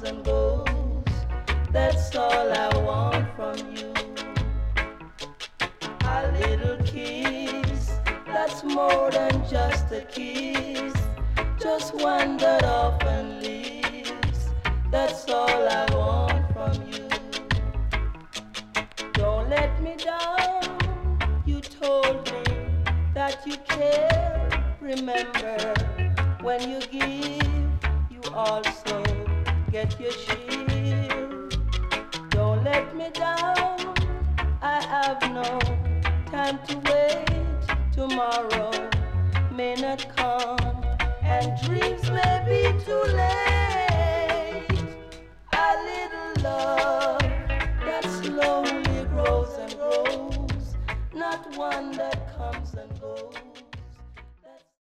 and goes. That's all I want from you. A little kiss, that's more than just a kiss. Just one that often leaves. That's all I want from you. Don't let me down. You told me that you care. Remember, when you give, you also get your share. Don't let me down. I have no time to wait. Tomorrow may not come, and dreams may be too late. A little love that slowly grows and grows, not one that comes and goes.